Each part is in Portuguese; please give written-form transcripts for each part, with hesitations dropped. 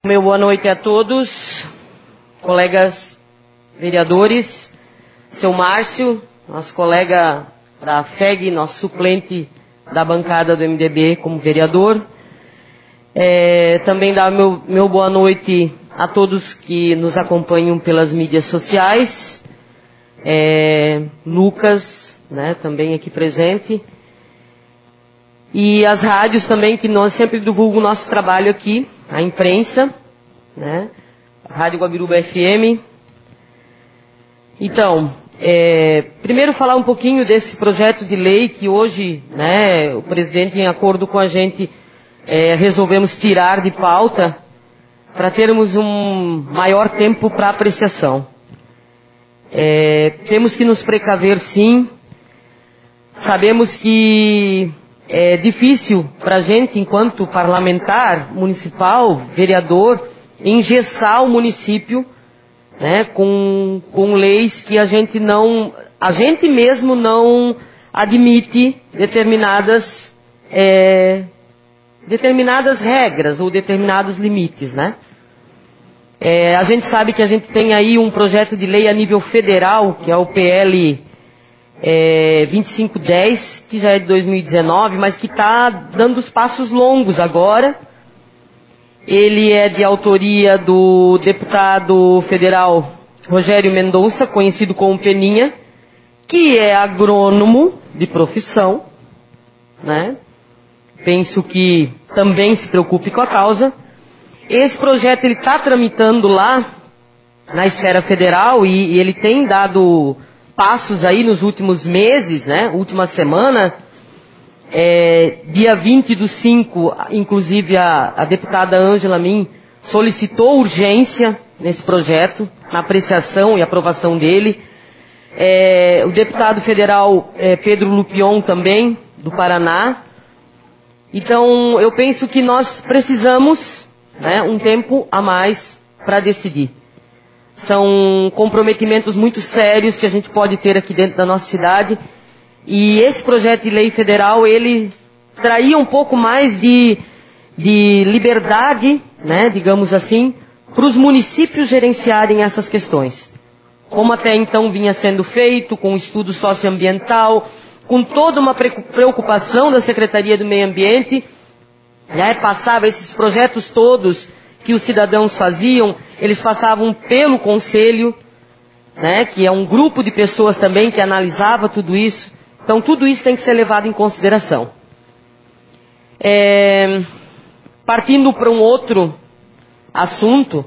Meu boa noite a todos, colegas vereadores, seu Márcio, nosso colega da FEG, nosso suplente da bancada do MDB como vereador. Também dar meu boa noite a todos que nos acompanham pelas mídias sociais. Lucas, né, também aqui presente. E as rádios também, que nós sempre divulgamos o nosso trabalho aqui, a imprensa, né, a Rádio Guabiruba FM. Então, primeiro falar um pouquinho desse projeto de lei que hoje, né, o presidente, em acordo com a gente, resolvemos tirar de pauta para termos um maior tempo para apreciação. Temos que nos precaver, sim. Sabemos que é difícil para a gente, enquanto parlamentar municipal, vereador, engessar o município, né, com leis que a gente mesmo não admite determinadas regras ou determinados limites, né? A gente sabe que a gente tem aí um projeto de lei a nível federal, que é o PL 2510, que já é de 2019, mas que está dando os passos longos agora. Ele é de autoria do deputado federal Rogério Mendonça, conhecido como Peninha, que é agrônomo de profissão, né? Penso que também se preocupe com a causa. Esse projeto ele está tramitando lá na esfera federal e ele tem dado passos aí nos últimos meses, né? Última semana, dia 20/5, inclusive a deputada Ângela Min solicitou urgência nesse projeto, na apreciação e aprovação dele. O deputado federal Pedro Lupion também, do Paraná. Então, eu penso que nós precisamos, né, um tempo a mais para decidir. São comprometimentos muito sérios que a gente pode ter aqui dentro da nossa cidade. E esse projeto de lei federal, ele traria um pouco mais de liberdade, né, digamos assim, para os municípios gerenciarem essas questões. Como até então vinha sendo feito, com estudo socioambiental, com toda uma preocupação da Secretaria do Meio Ambiente, né, passava esses projetos todos que os cidadãos faziam, eles passavam pelo Conselho, né, que é um grupo de pessoas também que analisava tudo isso. Então, tudo isso tem que ser levado em consideração. Partindo para um outro assunto,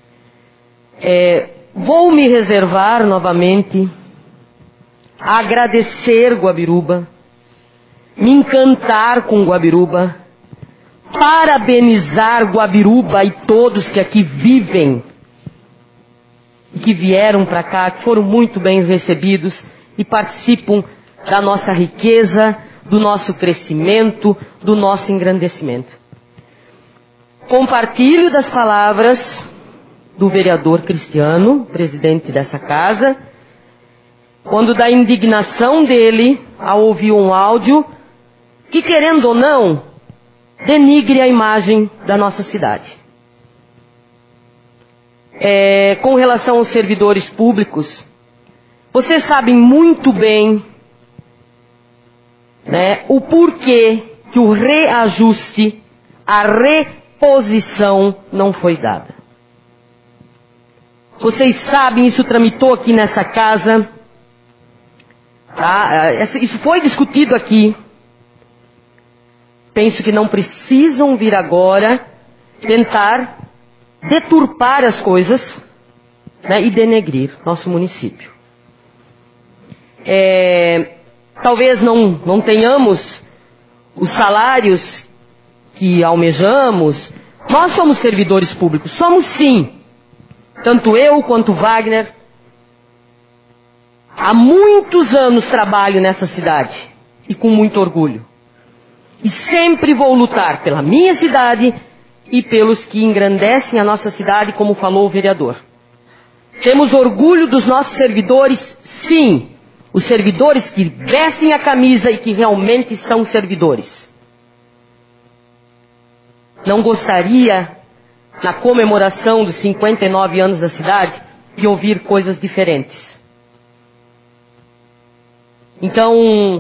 vou me reservar novamente a agradecer Guabiruba, me encantar com Guabiruba, parabenizar Guabiruba e todos que aqui vivem e que vieram para cá, que foram muito bem recebidos e participam da nossa riqueza, do nosso crescimento, do nosso engrandecimento. Compartilho das palavras do vereador Cristiano, presidente dessa casa, quando da indignação dele ao ouvir um áudio que, querendo ou não, denigre a imagem da nossa cidade. Com relação aos servidores públicos, vocês sabem muito bem, né, o porquê que o reajuste, a reposição não foi dada. Vocês sabem, isso tramitou aqui nessa casa, tá? Isso foi discutido aqui. Penso que não precisam vir agora tentar deturpar as coisas, né, e denegrir nosso município. Talvez não tenhamos os salários que almejamos. Nós somos servidores públicos, somos sim. Tanto eu quanto Wagner. Há muitos anos trabalho nessa cidade e com muito orgulho. E sempre vou lutar pela minha cidade e pelos que engrandecem a nossa cidade, como falou o vereador. Temos orgulho dos nossos servidores, sim. Os servidores que vestem a camisa e que realmente são servidores. Não gostaria na comemoração dos 59 anos da cidade, e ouvir coisas diferentes. Então,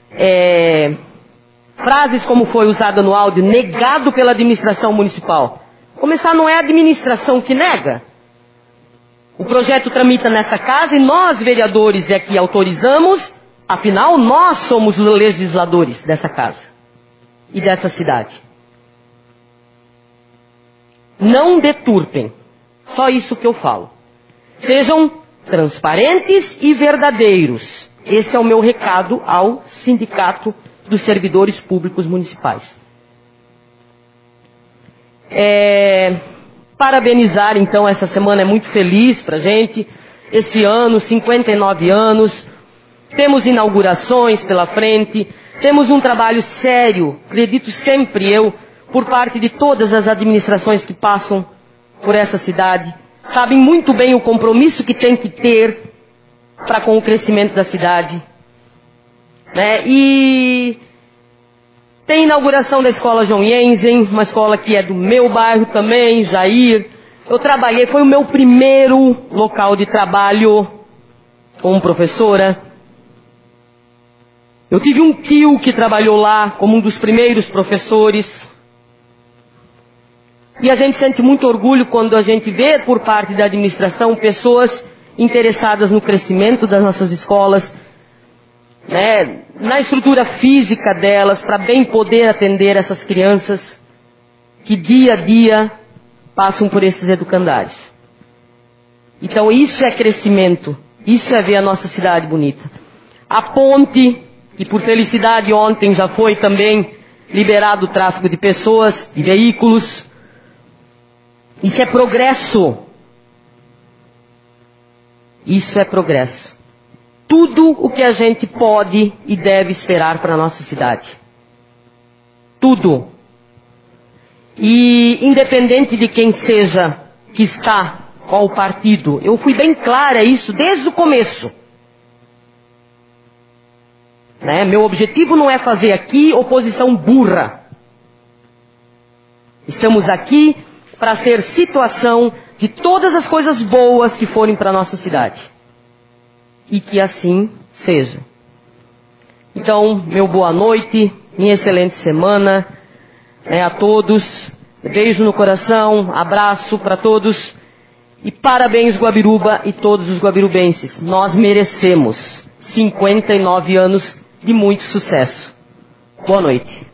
frases como foi usada no áudio, negado pela administração municipal. Começar, não é a administração que nega. O projeto tramita nessa casa e nós, vereadores, é que autorizamos, afinal, nós somos os legisladores dessa casa e dessa cidade. Não deturpem. Só isso que eu falo. Sejam transparentes e verdadeiros. Esse é o meu recado ao Sindicato dos Servidores Públicos Municipais. Parabenizar, então, essa semana é muito feliz pra gente. Esse ano, 59 anos. Temos inaugurações pela frente. Temos um trabalho sério, acredito sempre eu, por parte de todas as administrações que passam por essa cidade. Sabem muito bem o compromisso que tem que ter para com o crescimento da cidade. Né? E tem inauguração da escola João Jensen, uma escola que é do meu bairro também, Jair. Eu trabalhei, foi o meu primeiro local de trabalho como professora. Eu tive um tio que trabalhou lá como um dos primeiros professores. E a gente sente muito orgulho quando a gente vê por parte da administração pessoas interessadas no crescimento das nossas escolas, né, na estrutura física delas, para bem poder atender essas crianças que dia a dia passam por esses educandários. Então isso é crescimento, isso é ver a nossa cidade bonita. A ponte, que por felicidade ontem já foi também liberado o tráfego de pessoas, de veículos. Isso é progresso. Isso é progresso. Tudo o que a gente pode e deve esperar para a nossa cidade. Tudo. E independente de quem seja que está, qual o partido, eu fui bem clara isso desde o começo. Né? Meu objetivo não é fazer aqui oposição burra. Estamos aqui para ser situação de todas as coisas boas que forem para a nossa cidade. E que assim seja. Então, meu boa noite, minha excelente semana, né, a todos. Beijo no coração, abraço para todos. E parabéns, Guabiruba e todos os guabirubenses. Nós merecemos 59 anos de muito sucesso. Boa noite.